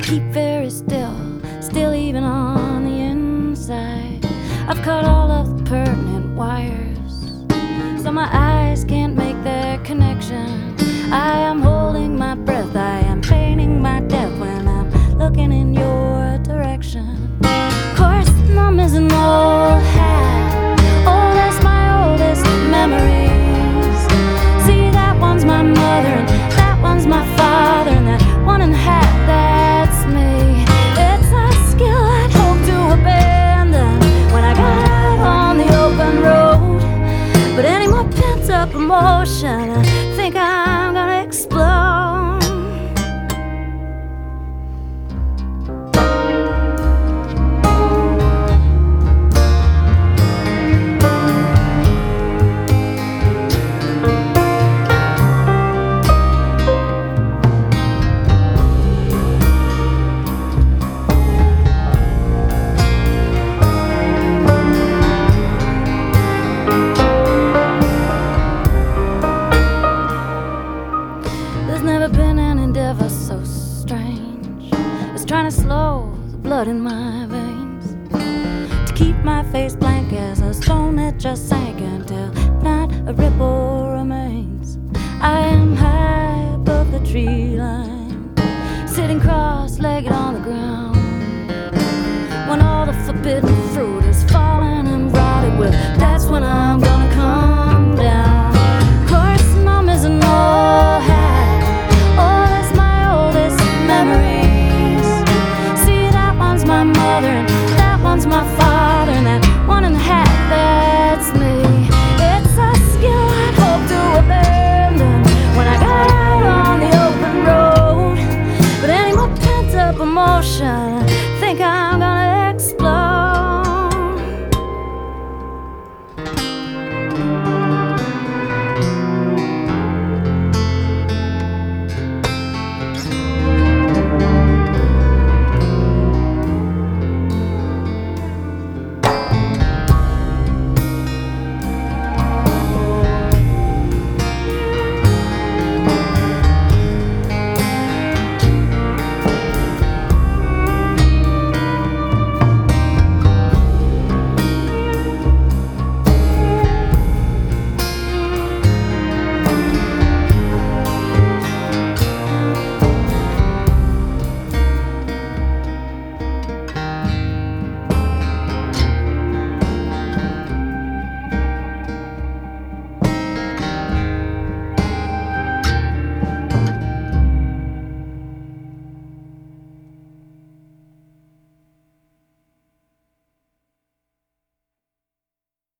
keep very still, still even on the inside. I've cut all of the pertinent wires, so my eyes can't make their connection. I am holding my breath, I am feigning my death when I'm looking in your direction. Of course, mom is an old hat, oldest, my oldest memories. See, that one's my mother, and that one's my father, and that one in the hat, that's me. It's a skill I'd hope to abandon when I got out on the open road. But any more pent up emotion, I think I'm gonna explode. There's never been an endeavor so strange as trying to slow the blood in my veins, to keep my face blank as a stone that just sank until not a ripple remains. I am